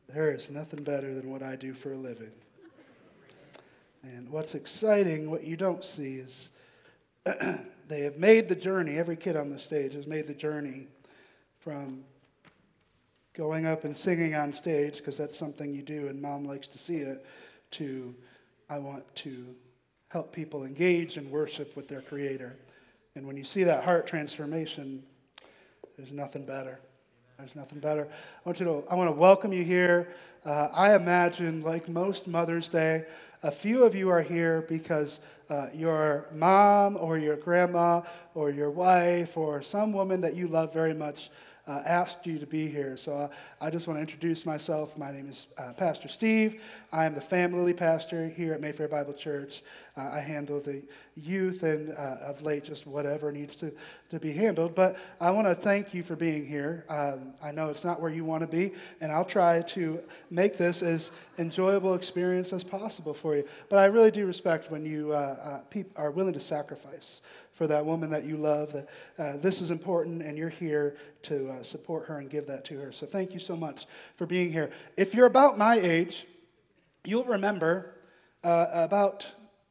There is nothing better than what I do for a living. And what's exciting, what you don't see is they have made the journey, every kid on the stage has made the journey from going up and singing on stage, because that's something you do and mom likes to see it, to I want to help people engage and worship with their Creator. And when you see that heart transformation, there's nothing better. There's nothing better. I want to welcome you here. I imagine, like most Mother's Day, a few of you are here because your mom or your grandma or your wife or some woman that you love very much asked you to be here. So I just want to introduce myself. My name is Pastor Steve. I am the family pastor here at Mayfair Bible Church. I handle the youth and of late just whatever needs to be handled. But I want to thank you for being here. I know it's not where you want to be, and I'll try to make this as enjoyable experience as possible for you. But I really do respect when you are willing to sacrifice for that woman that you love, that this is important, and you're here to support her and give that to her. So thank you so much for being here. If you're about my age, you'll remember about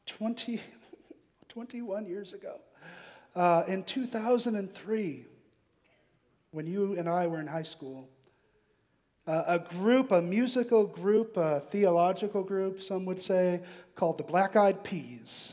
21 years ago, in 2003, when you and I were in high school, a musical group, a theological group, some would say, called the Black Eyed Peas.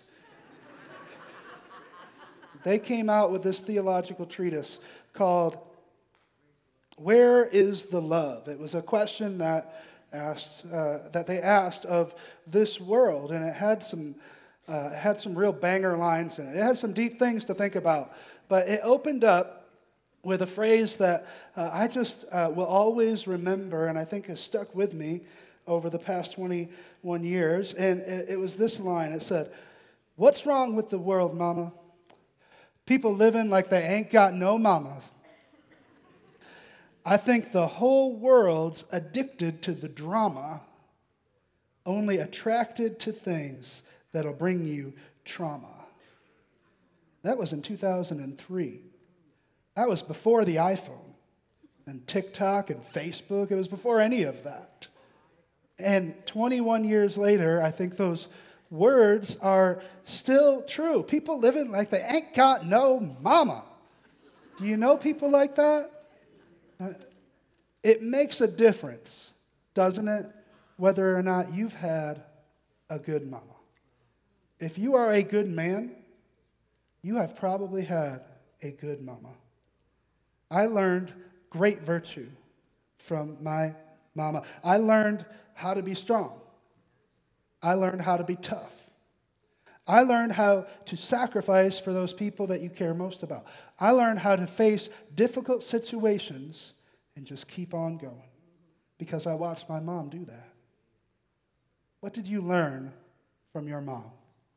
They came out with this theological treatise called "Where is the Love?" It was a question that they asked of this world, and it had some real banger lines in it. It had some deep things to think about, but it opened up with a phrase that I just will always remember, and I think has stuck with me over the past 21 years. And it was this line. It said, "What's wrong with the world, mama? People living like they ain't got no mamas. I think the whole world's addicted to the drama, only attracted to things that'll bring you trauma." That was in 2003. That was before the iPhone and TikTok and Facebook. It was before any of that. And 21 years later, I think those words are still true. People living like they ain't got no mama. Do you know people like that? It makes a difference, doesn't it, whether or not you've had a good mama. If you are a good man, you have probably had a good mama. I learned great virtue from my mama. I learned how to be strong. I learned how to be tough. I learned how to sacrifice for those people that you care most about. I learned how to face difficult situations and just keep on going because I watched my mom do that. What did you learn from your mom?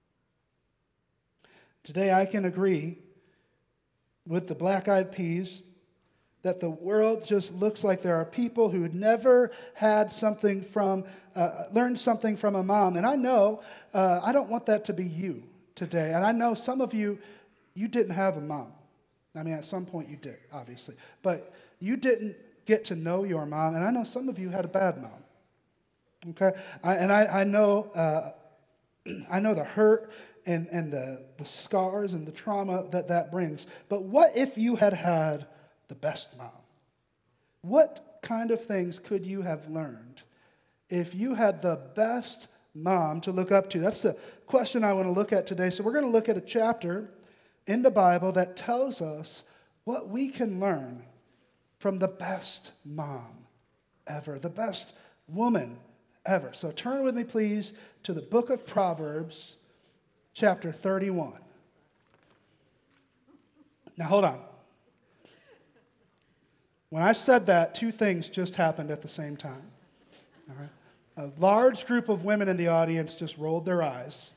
Today I can agree with the Black Eyed Peas that the world just looks like there are people who never had something from, learned something from a mom. And I know, I don't want that to be you today. And I know some of you, you didn't have a mom. I mean, at some point you did, obviously. But you didn't get to know your mom. And I know some of you had a bad mom. Okay? I know the hurt and the scars and the trauma that brings. But what if you had the best mom? What kind of things could you have learned if you had the best mom to look up to? That's the question I want to look at today. So we're going to look at a chapter in the Bible that tells us what we can learn from the best mom ever, the best woman ever. So turn with me, please, to the book of Proverbs, chapter 31. Now, hold on. When I said that, two things just happened at the same time. All right? A large group of women in the audience just rolled their eyes.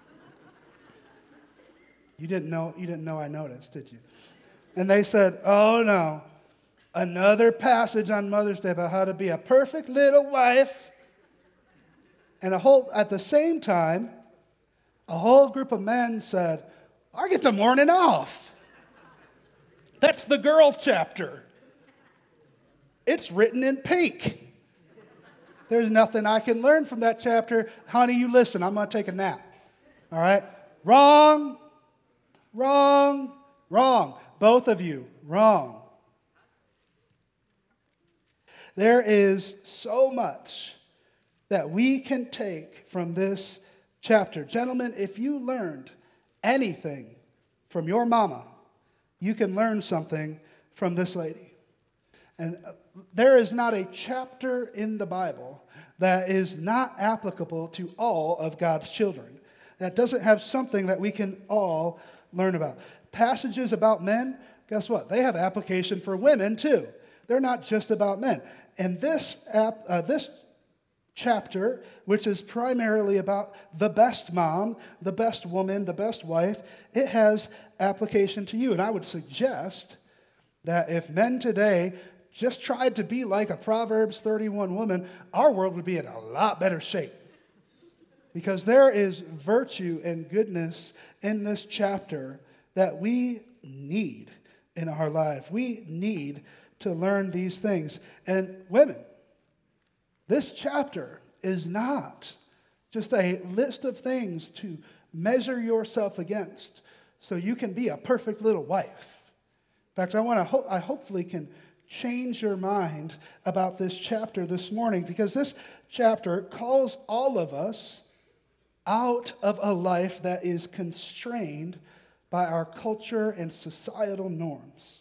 You didn't know I noticed, did you? And they said, "Oh no, another passage on Mother's Day about how to be a perfect little wife." And at the same time, a whole group of men said, "I get the morning off. That's the girl chapter. It's written in pink." There's nothing I can learn from that chapter. Honey, you listen. I'm going to take a nap. All right? Wrong. Wrong. Wrong. Both of you, wrong. There is so much that we can take from this chapter. Gentlemen, if you learned anything from your mama, you can learn something from this lady. And there is not a chapter in the Bible that is not applicable to all of God's children, that doesn't have something that we can all learn about. Passages about men, guess what? They have application for women too. They're not just about men. And this chapter, which is primarily about the best mom, the best woman, the best wife, it has application to you. And I would suggest that if men today just tried to be like a Proverbs 31 woman, our world would be in a lot better shape. Because there is virtue and goodness in this chapter that we need in our life. We need to learn these things. And women, this chapter is not just a list of things to measure yourself against so you can be a perfect little wife. In fact, I hopefully can change your mind about this chapter this morning, because this chapter calls all of us out of a life that is constrained by our culture and societal norms.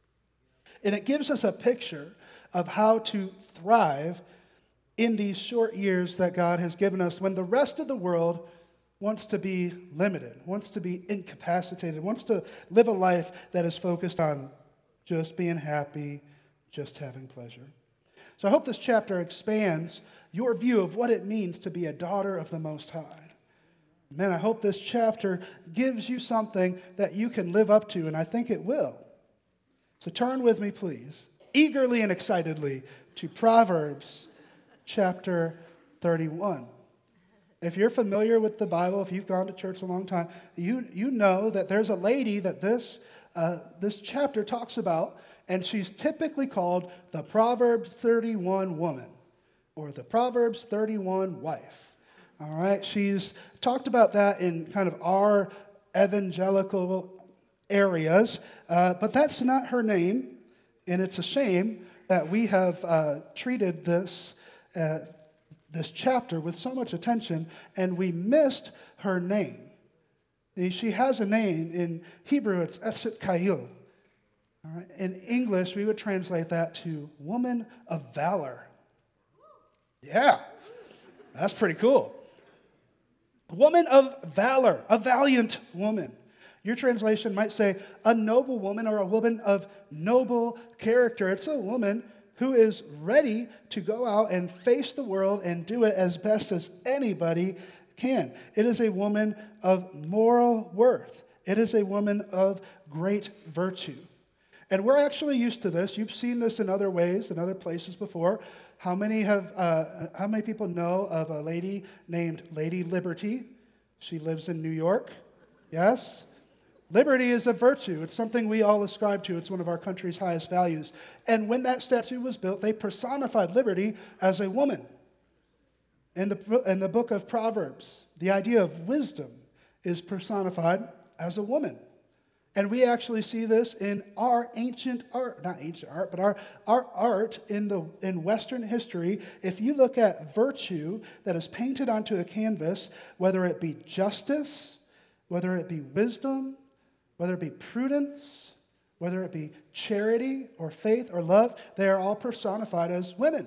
And it gives us a picture of how to thrive in these short years that God has given us when the rest of the world wants to be limited, wants to be incapacitated, wants to live a life that is focused on just being happy, just having pleasure. So I hope this chapter expands your view of what it means to be a daughter of the Most High. Man, I hope this chapter gives you something that you can live up to, and I think it will. So turn with me, please, eagerly and excitedly to Proverbs chapter 31. If you're familiar with the Bible, if you've gone to church a long time, you know that there's a lady that this chapter talks about, and she's typically called the Proverbs 31 woman or the Proverbs 31 wife. All right, she's talked about that in kind of our evangelical areas, but that's not her name, and it's a shame that we have treated this chapter with so much attention, and we missed her name. She has a name. In Hebrew, it's Eshet Kayil. All right. In English, we would translate that to woman of valor. Yeah, that's pretty cool. Woman of valor, a valiant woman. Your translation might say a noble woman or a woman of noble character. It's a woman who is ready to go out and face the world and do it as best as anybody can. It is a woman of moral worth. It is a woman of great virtue. And we're actually used to this. You've seen this in other ways, in other places before. How many people know of a lady named Lady Liberty? She lives in New York. Yes? Liberty is a virtue. It's something we all ascribe to. It's one of our country's highest values. And when that statue was built, they personified liberty as a woman. In the book of Proverbs, the idea of wisdom is personified as a woman. And we actually see this in our ancient art, not ancient art, but our art in Western history. If you look at virtue that is painted onto a canvas, whether it be justice, whether it be wisdom, whether it be prudence, whether it be charity or faith or love, they are all personified as women.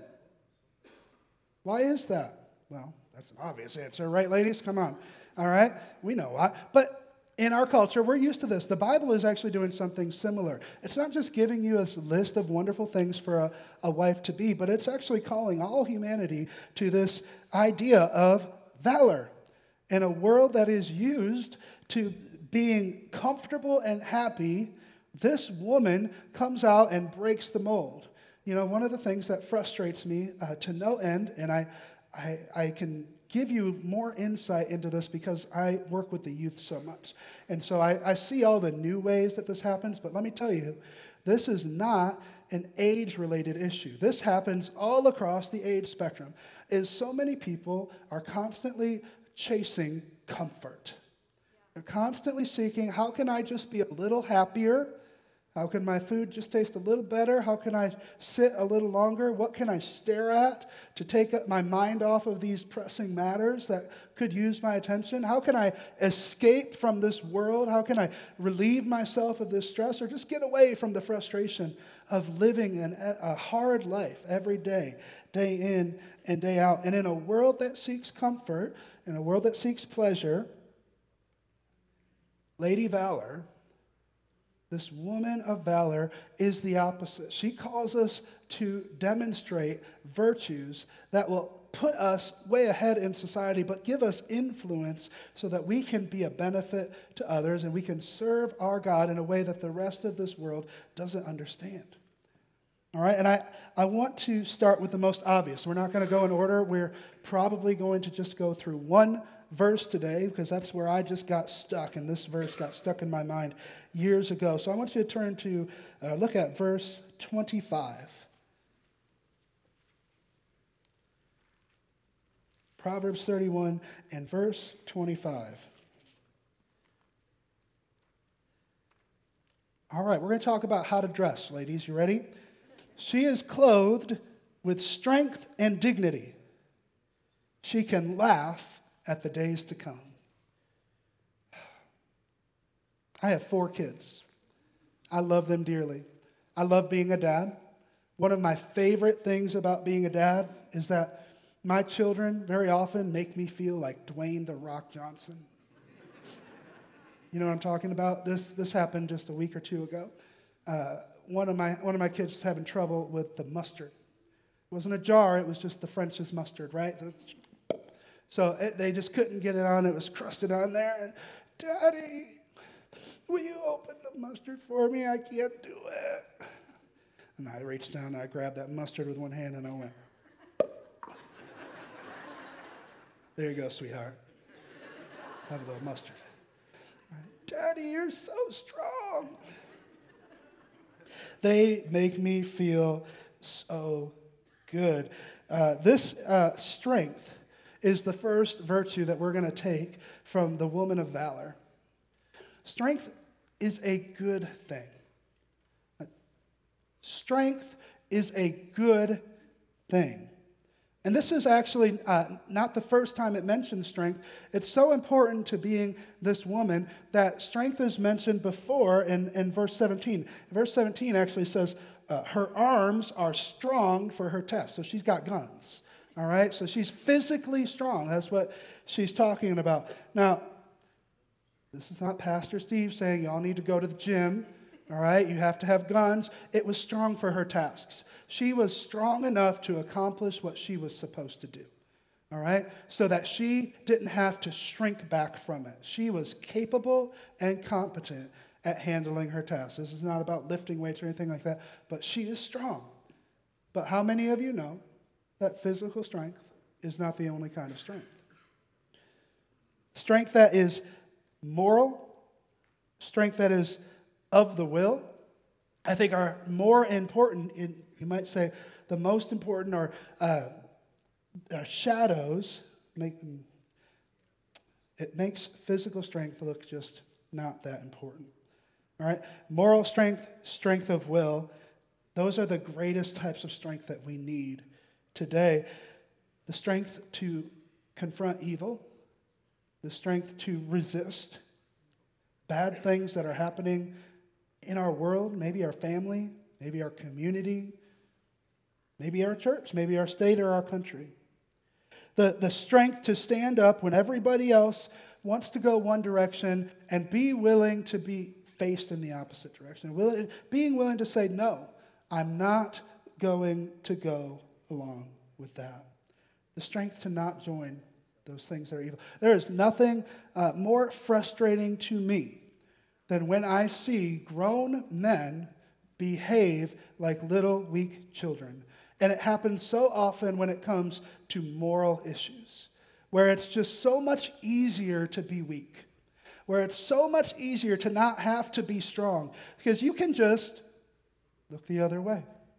Why is that? Well, that's an obvious answer, right, ladies? Come on. All right? We know why. But in our culture, we're used to this. The Bible is actually doing something similar. It's not just giving you a list of wonderful things for a wife to be, but it's actually calling all humanity to this idea of valor. In a world that is used to being comfortable and happy, this woman comes out and breaks the mold. You know, one of the things that frustrates me to no end, and I can give you more insight into this because I work with the youth so much. And so I see all the new ways that this happens, but let me tell you, this is not an age-related issue. This happens all across the age spectrum, is so many people are constantly chasing comfort. They're constantly seeking, how can I just be a little happier? How can my food just taste a little better? How can I sit a little longer? What can I stare at to take my mind off of these pressing matters that could use my attention? How can I escape from this world? How can I relieve myself of this stress or just get away from the frustration of living a hard life every day, day in and day out? And in a world that seeks comfort, in a world that seeks pleasure, Lady Valor, this woman of valor, is the opposite. She calls us to demonstrate virtues that will put us way ahead in society, but give us influence so that we can be a benefit to others and we can serve our God in a way that the rest of this world doesn't understand. All right, and I want to start with the most obvious. We're not going to go in order. We're probably going to just go through one verse today because that's where I just got stuck, and this verse got stuck in my mind years ago. So I want you to turn to, look at verse 25. Proverbs 31 and verse 25. All right, we're going to talk about how to dress, ladies. You ready? She is clothed with strength and dignity. She can laugh at the days to come. I have 4 kids. I love them dearly. I love being a dad. One of my favorite things about being a dad is that my children very often make me feel like Dwayne "The Rock" Johnson. You know what I'm talking about? This happened just a week or 2 ago. One of my kids was having trouble with the mustard. It wasn't a jar, it was just the French's mustard, right? So they just couldn't get it on. It was crusted on there. And, Daddy, will you open the mustard for me? I can't do it. And I reached down and I grabbed that mustard with one hand and I went, there you go, sweetheart. Have a little mustard. Daddy, you're so strong. They make me feel so good. This strength is the first virtue that we're going to take from the woman of valor. Strength is a good thing. Strength is a good thing. And this is actually not the first time it mentions strength. It's so important to being this woman that strength is mentioned before in verse 17. Verse 17 actually says, her arms are strong for her task. So she's got guns. All right? So she's physically strong. That's what she's talking about. Now, this is not Pastor Steve saying y'all need to go to the gym. All right, you have to have guns. It was strong for her tasks. She was strong enough to accomplish what she was supposed to do. All right, so that she didn't have to shrink back from it. She was capable and competent at handling her tasks. This is not about lifting weights or anything like that, but she is strong. But how many of you know that physical strength is not the only kind of strength? Strength that is moral, strength that is of the will, I think are more important, you might say the most important are shadows. It makes physical strength look just not that important. All right? Moral strength, strength of will, those are the greatest types of strength that we need today. The strength to confront evil, the strength to resist bad things that are happening in our world, maybe our family, maybe our community, maybe our church, maybe our state or our country. The strength to stand up when everybody else wants to go one direction and be willing to be faced in the opposite direction. Being willing to say, no, I'm not going to go along with that. The strength to not join those things that are evil. There is nothing more frustrating to me than when I see grown men behave like little weak children. And it happens so often when it comes to moral issues, where it's just so much easier to be weak, where it's so much easier to not have to be strong, because you can just look the other way.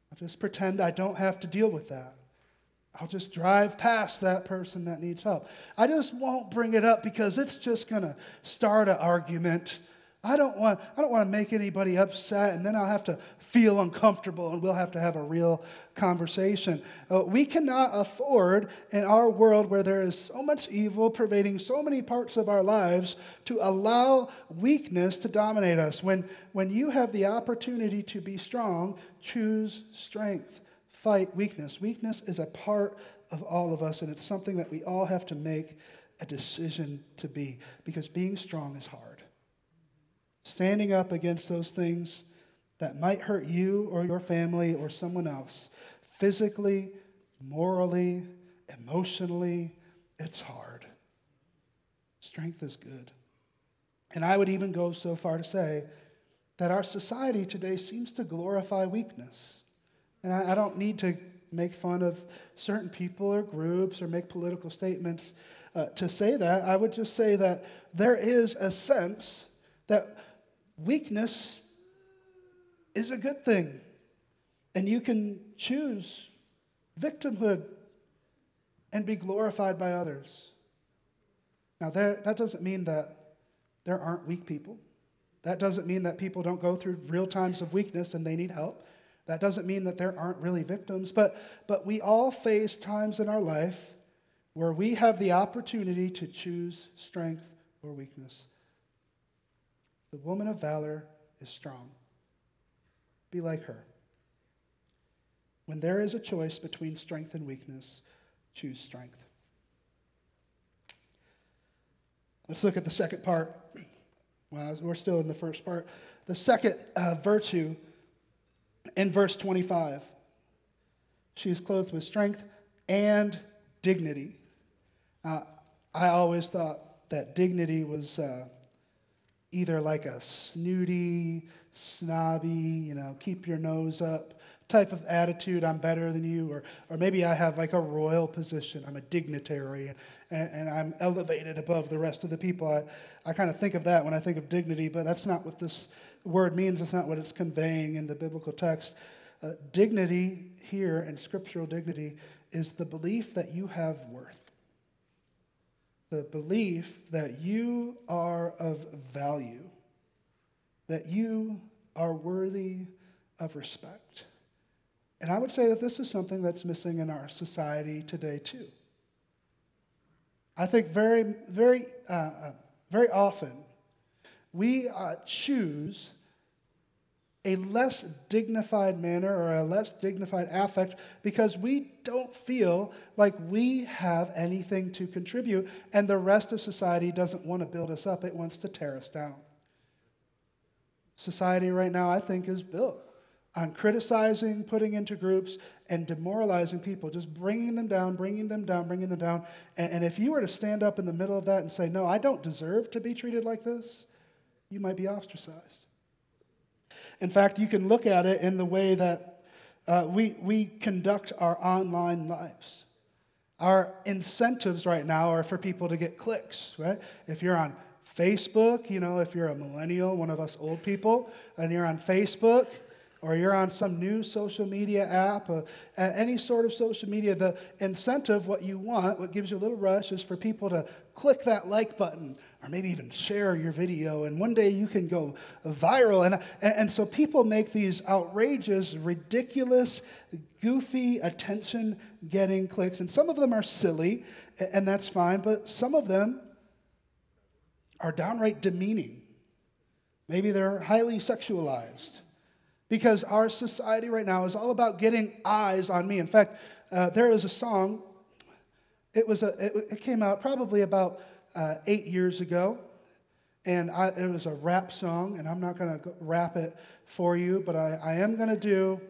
I'll just pretend I don't have to deal with that. I'll just drive past that person that needs help. I just won't bring it up because it's just going to start an argument. I don't want to make anybody upset, and then I'll have to feel uncomfortable, and we'll have to have a real conversation. We cannot afford, in our world where there is so much evil pervading so many parts of our lives, to allow weakness to dominate us. When you have the opportunity to be strong, choose strength. Fight weakness. Weakness is a part of all of us, and it's something that we all have to make a decision to be, because being strong is hard. Standing up against those things that might hurt you or your family or someone else, physically, morally, emotionally, it's hard. Strength is good. And I would even go so far to say that our society today seems to glorify weakness. And I don't need to make fun of certain people or groups or make political statements to say that. I would just say that there is a sense that weakness is a good thing. And you can choose victimhood and be glorified by others. Now, that doesn't mean that there aren't weak people. That doesn't mean that people don't go through real times of weakness and they need help. That doesn't mean that there aren't really victims, but we all face times in our life where we have the opportunity to choose strength or weakness. The woman of valor is strong. Be like her. When there is a choice between strength and weakness, choose strength. Let's look at the second part. Well, we're still in the first part. The second virtue in verse 25. She is clothed with strength and dignity. I always thought that dignity was either like a snooty, snobby, keep your nose up type of attitude, I'm better than you, or maybe I have like a royal position, I'm a dignitary, and I'm elevated above the rest of the people. I kind of think of that when I think of dignity, but that's not what this word means. It's not what it's conveying in the biblical text. Dignity here, and scriptural dignity, is the belief that you have worth. The belief that you are of value, that you are worthy of respect. And I would say that this is something that's missing in our society today too. I think very, very, very often we choose a less dignified manner or a less dignified affect because we don't feel like we have anything to contribute, and the rest of society doesn't want to build us up. It wants to tear us down. Society right now, I think, is built on criticizing, putting into groups, and demoralizing people, just bringing them down, bringing them down, bringing them down. And if you were to stand up in the middle of that and say, no, I don't deserve to be treated like this, you might be ostracized. In fact, you can look at it in the way that we conduct our online lives. Our incentives right now are for people to get clicks, right? If you're on Facebook, if you're a millennial, one of us old people, and you're on Facebook, or you're on some new social media app, any sort of social media, the incentive, what you want, what gives you a little rush, is for people to click that like button or maybe even share your video, and one day you can go viral. And so people make these outrageous, ridiculous, goofy, attention-getting clicks, and some of them are silly, and that's fine, but some of them are downright demeaning. Maybe they're highly sexualized. Because our society right now is all about getting eyes on me. In fact, there was a song. It came out probably about 8 years ago, and it was a rap song. And I'm not going to rap it for you, but I am going to do.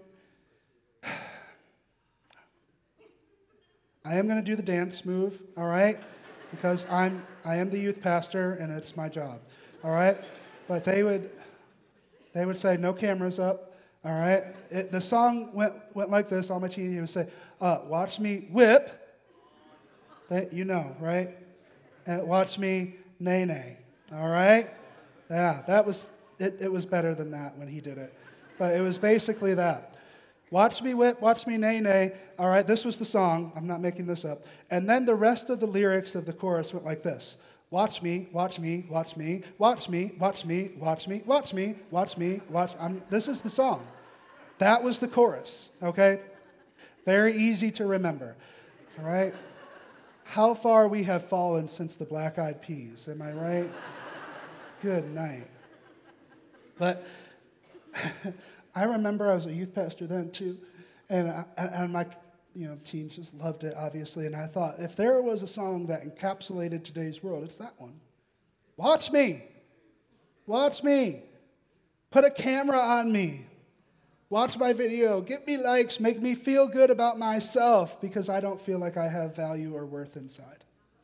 I am going to do the dance move. All right, because I am the youth pastor, and it's my job. All right, but they would say no cameras up. All right, the song went like this. All my teens would say, "Watch me whip," right? And watch me nay nay. All right, yeah, that was it. It was better than that when he did it, but it was basically that. Watch me whip, watch me nay, nay. All right, this was the song. I'm not making this up. And then the rest of the lyrics of the chorus went like this. Watch me, watch me, watch me, watch me, watch me, watch me, watch me, watch me, watch. This is the song. That was the chorus, okay? Very easy to remember, all right? How far we have fallen since the Black Eyed Peas, am I right? Good night. But I remember I was a youth pastor then too, and my teens just loved it, obviously, and I thought, if there was a song that encapsulated today's world, it's that one. Watch me. Watch me. Put a camera on me. Watch my video. Give me likes. Make me feel good about myself because I don't feel like I have value or worth inside.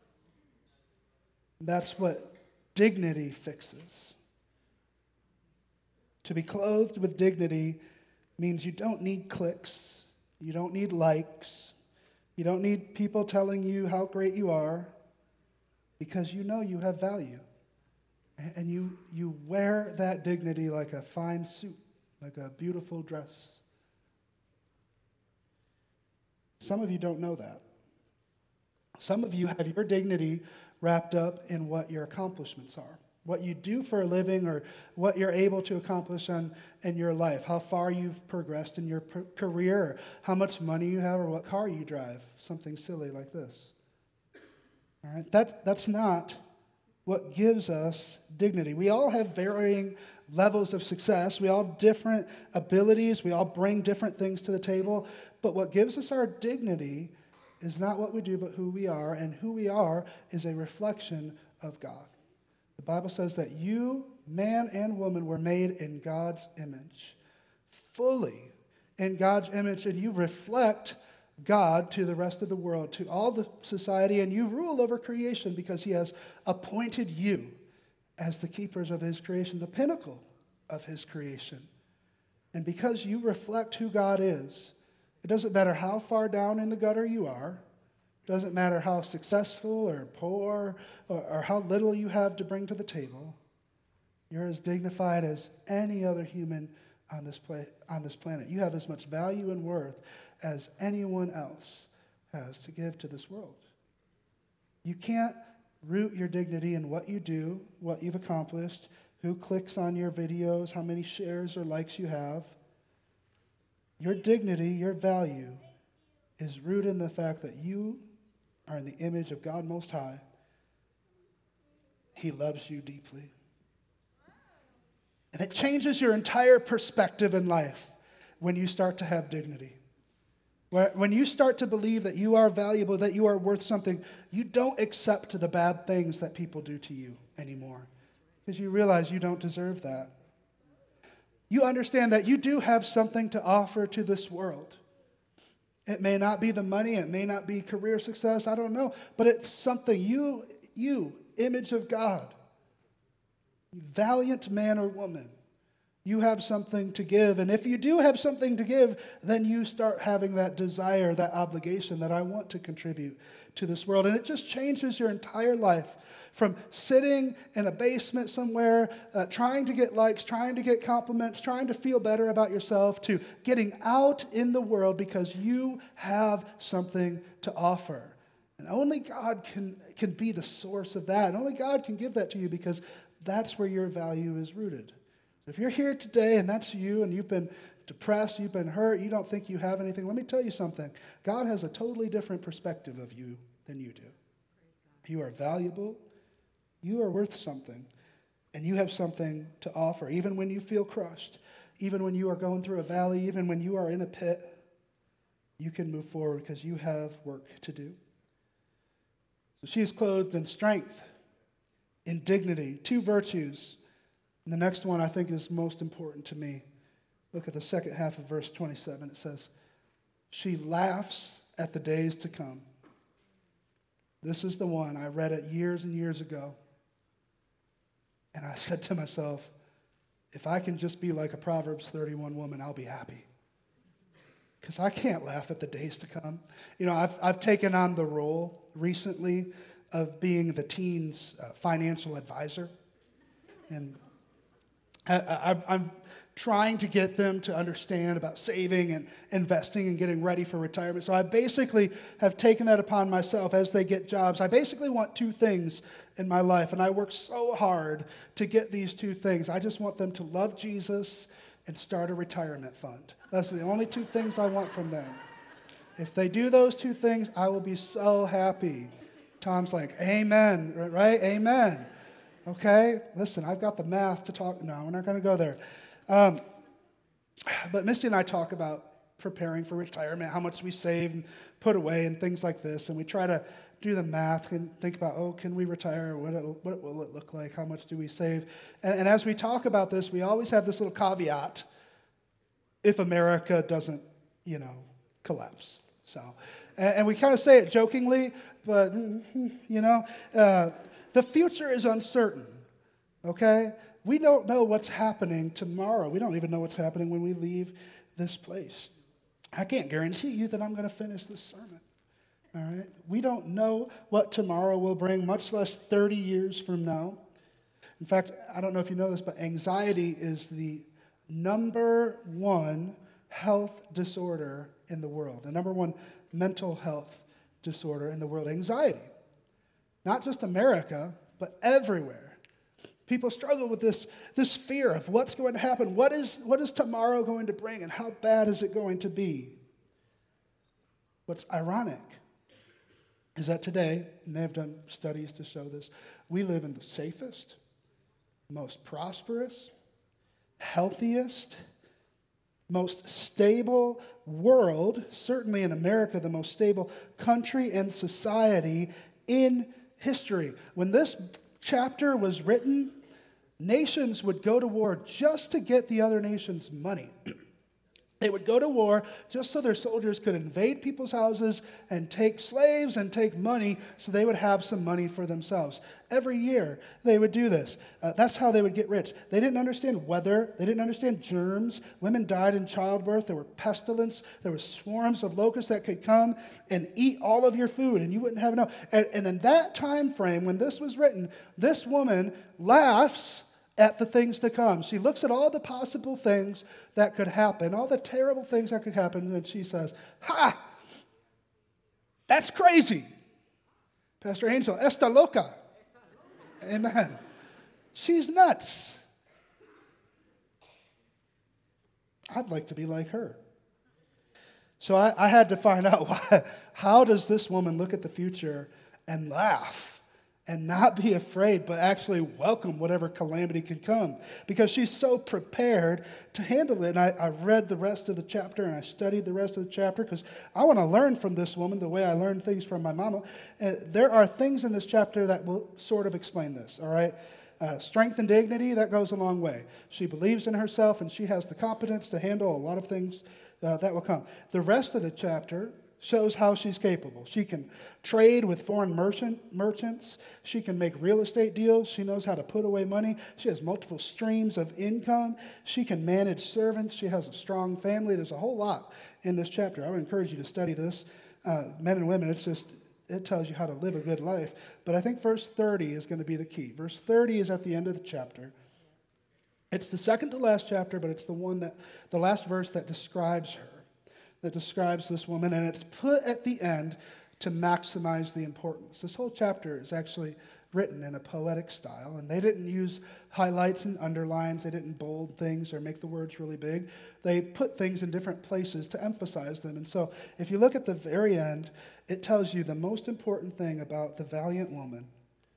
That's what dignity fixes. To be clothed with dignity means you don't need clicks. You don't need likes. You don't need people telling you how great you are because you know you have value. And you wear that dignity like a fine suit, like a beautiful dress. Some of you don't know that. Some of you have your dignity wrapped up in what your accomplishments are. What you do for a living or what you're able to accomplish in your life, how far you've progressed in your career, or how much money you have, or what car you drive, something silly like this. All right? That's not what gives us dignity. We all have varying levels of success. We all have different abilities. We all bring different things to the table. But what gives us our dignity is not what we do, but who we are, and who we are is a reflection of God. The Bible says that you, man and woman, were made in God's image, fully in God's image, and you reflect God to the rest of the world, to all the society, and you rule over creation because he has appointed you as the keepers of his creation, the pinnacle of his creation. And because you reflect who God is, it doesn't matter how far down in the gutter you are. It doesn't matter how successful or poor or how little you have to bring to the table. You're as dignified as any other human on this planet. You have as much value and worth as anyone else has to give to this world. You can't root your dignity in what you do, what you've accomplished, who clicks on your videos, how many shares or likes you have. Your dignity, your value, is rooted in the fact that you are in the image of God Most High. He loves you deeply. And it changes your entire perspective in life when you start to have dignity. When you start to believe that you are valuable, that you are worth something, you don't accept the bad things that people do to you anymore because you realize you don't deserve that. You understand that you do have something to offer to this world. It may not be the money, it may not be career success, I don't know, but it's something. You, image of God, valiant man or woman, you have something to give. And if you do have something to give, then you start having that desire, that obligation that I want to contribute to this world. And it just changes your entire life from sitting in a basement somewhere, trying to get likes, trying to get compliments, trying to feel better about yourself, to getting out in the world because you have something to offer. And only God can be the source of that. And only God can give that to you because that's where your value is rooted. If you're here today and that's you and you've been depressed, you've been hurt, you don't think you have anything, let me tell you something. God has a totally different perspective of you than you do. You are valuable. You are worth something. And you have something to offer. Even when you feel crushed, even when you are going through a valley, even when you are in a pit, you can move forward because you have work to do. So she is clothed in strength, in dignity, two virtues. And the next one I think is most important to me. Look at the second half of verse 27. It says, she laughs at the days to come. This is the one. I read it years and years ago. And I said to myself, if I can just be like a Proverbs 31 woman, I'll be happy. Because I can't laugh at the days to come. You know, I've taken on the role recently of being the teens' financial advisor. And I'm trying to get them to understand about saving and investing and getting ready for retirement. So I basically have taken that upon myself as they get jobs. I basically want two things in my life, and I work so hard to get these two things. I just want them to love Jesus and start a retirement fund. That's the only two things I want from them. If they do those two things, I will be so happy. Tom's like, amen, right? Amen. Okay? Listen, I've got the math to talk. No, we're not going to go there. But Misty and I talk about preparing for retirement, how much we save and put away and things like this. And we try to do the math and think about, can we retire? What will it look like? How much do we save? And as we talk about this, we always have this little caveat, if America doesn't, collapse. So, and we kind of say it jokingly, but, the future is uncertain, okay? We don't know what's happening tomorrow. We don't even know what's happening when we leave this place. I can't guarantee you that I'm going to finish this sermon, all right? We don't know what tomorrow will bring, much less 30 years from now. In fact, I don't know if you know this, but anxiety is the number one health disorder in the world, the number one mental health disorder in the world, anxiety. Not just America, but everywhere. People struggle with this fear of what's going to happen. What is tomorrow going to bring, and how bad is it going to be? What's ironic is that today, and they've done studies to show this, we live in the safest, most prosperous, healthiest, most stable world, certainly in America, the most stable country and society in history. When this chapter was written, nations would go to war just to get the other nations money. They would go to war just so their soldiers could invade people's houses and take slaves and take money so they would have some money for themselves. Every year they would do this. That's how they would get rich. They didn't understand weather. They didn't understand germs. Women died in childbirth. There were pestilence. There were swarms of locusts that could come and eat all of your food, and you wouldn't have enough. And in that time frame, when this was written, this woman laughs at the things to come. She looks at all the possible things that could happen, all the terrible things that could happen, and she says, "Ha! That's crazy. Pastor Angel, esta loca." Amen. She's nuts. I'd like to be like her. So I had to find out how does this woman look at the future and laugh and not be afraid, but actually welcome whatever calamity could come, because she's so prepared to handle it. And I read the rest of the chapter, and I studied the rest of the chapter, because I want to learn from this woman the way I learned things from my mama. There are things in this chapter that will sort of explain this, all right? Strength and dignity, that goes a long way. She believes in herself, and she has the competence to handle a lot of things that will come. The rest of the chapter shows how she's capable. She can trade with foreign merchants. She can make real estate deals. She knows how to put away money. She has multiple streams of income. She can manage servants. She has a strong family. There's a whole lot in this chapter. I would encourage you to study this. Men and women, it tells you how to live a good life. But I think verse 30 is going to be the key. Verse 30 is at the end of the chapter. It's the second to last chapter, but it's the last verse that describes her, that describes this woman, and it's put at the end to maximize the importance. This whole chapter is actually written in a poetic style, and they didn't use highlights and underlines. They didn't bold things or make the words really big. They put things in different places to emphasize them. And so if you look at the very end, it tells you the most important thing about the valiant woman.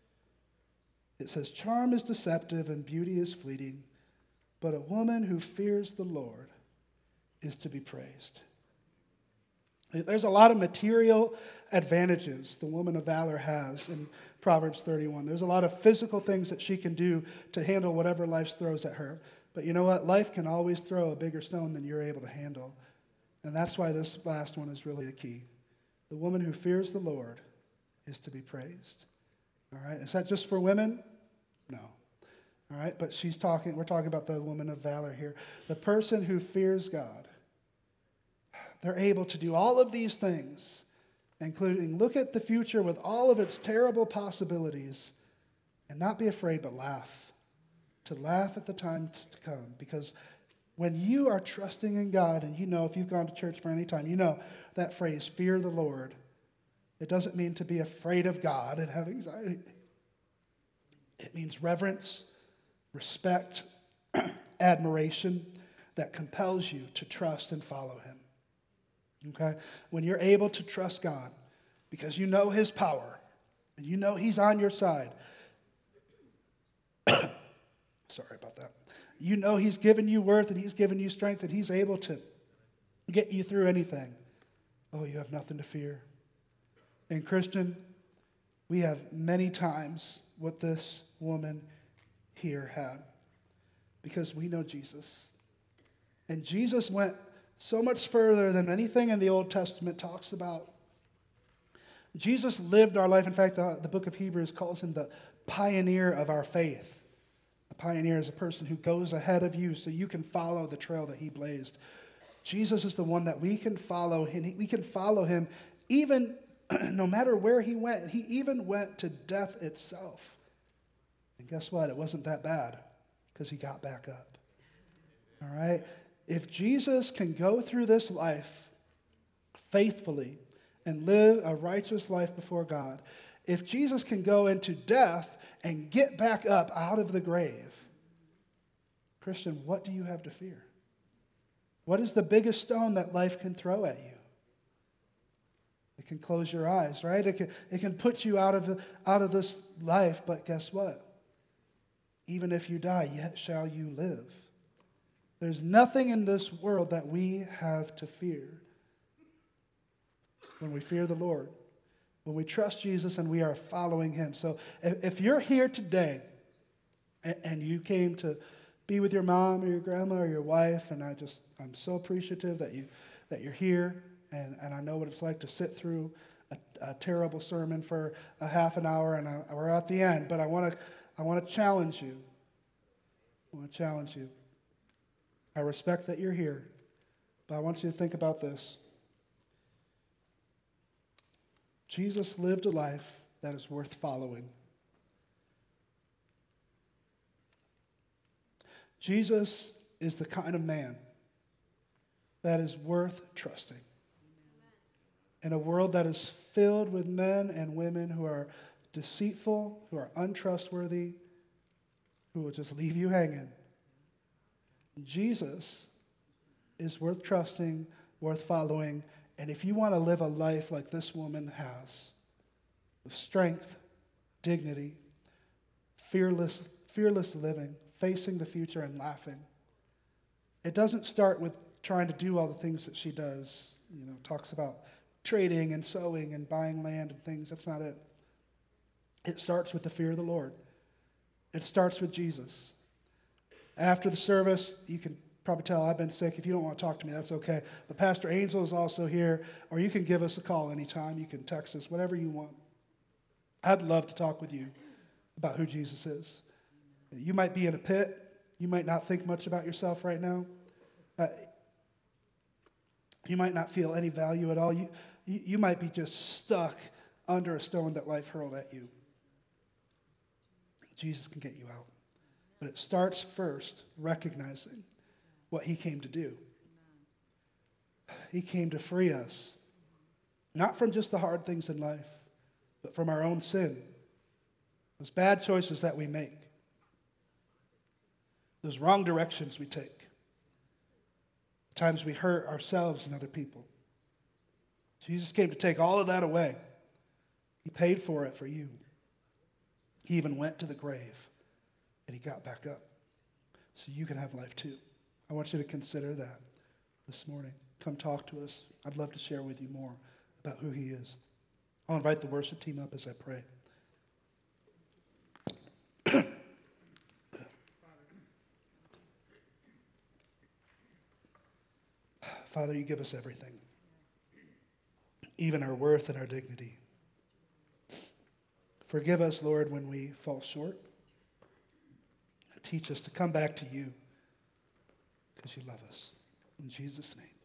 It says, "Charm is deceptive and beauty is fleeting, but a woman who fears the Lord is to be praised." There's a lot of material advantages the woman of valor has in Proverbs 31. There's a lot of physical things that she can do to handle whatever life throws at her. But you know what? Life can always throw a bigger stone than you're able to handle. And that's why this last one is really the key. The woman who fears the Lord is to be praised. All right? Is that just for women? No. All right? But we're talking about the woman of valor here. The person who fears God. They're able to do all of these things, including look at the future with all of its terrible possibilities and not be afraid but laugh. To laugh at the times to come, because When you are trusting in God, and you know, if you've gone to church for any time, you know that phrase, fear the Lord. It doesn't mean to be afraid of God and have anxiety. It means reverence, respect, admiration that compels you to trust and follow him. Okay? When you're able to trust God because you know his power and you know he's on your side. Sorry about that. You know he's given you worth and he's given you strength and he's able to get you through anything. Oh, you have nothing to fear. And Christian, we have many times what this woman here had because we know Jesus. And Jesus went so much further than anything in the Old Testament talks about. Jesus lived our life. In fact, the book of Hebrews calls him the pioneer of our faith. A pioneer is a person who goes ahead of you so you can follow the trail that he blazed. Jesus is the one that we can follow, and we can follow him even no matter where he went. He even went to death itself. And guess what? It wasn't that bad because he got back up. All right? If Jesus can go through this life faithfully and live a righteous life before God, if Jesus can go into death and get back up out of the grave, Christian, what do you have to fear? What is the biggest stone that life can throw at you? It can close your eyes, right? It can put you out of this life, but guess what? Even if you die, yet shall you live. There's nothing in this world that we have to fear when we fear the Lord, when we trust Jesus and we are following him. So if you're here today and you came to be with your mom or your grandma or your wife, and I'm so appreciative that you're here, and I know what it's like to sit through a terrible sermon for a half an hour, and we're at the end, but I want to challenge you. I want to challenge you. I respect that you're here, but I want you to think about this. Jesus lived a life that is worth following. Jesus is the kind of man that is worth trusting. In a world that is filled with men and women who are deceitful, who are untrustworthy, who will just leave you hanging, Jesus is worth trusting, worth following, and if you want to live a life like this woman has, with strength, dignity, fearless living, facing the future and laughing, it doesn't start with trying to do all the things that she does. Talks about trading and sowing and buying land and things. That's not it. It starts with the fear of the Lord. It starts with Jesus. After the service, you can probably tell I've been sick. If you don't want to talk to me, that's okay. But Pastor Angel is also here, or you can give us a call anytime. You can text us, whatever you want. I'd love to talk with you about who Jesus is. You might be in a pit. You might not think much about yourself right now. You might not feel any value at all. You might be just stuck under a stone that life hurled at you. Jesus can get you out. But it starts first recognizing what he came to do. He came to free us, not from just the hard things in life, but from our own sin, those bad choices that we make, those wrong directions we take, times we hurt ourselves and other people. Jesus came to take all of that away. He paid for it for you. He even went to the grave, and he got back up so you can have life too. I want you to consider that this morning. Come talk to us. I'd love to share with you more about who he is. I'll invite the worship team up as I pray. Father, you give us everything, even our worth and our dignity. Forgive us, Lord, when we fall short. Teach us to come back to you because you love us. In Jesus' name.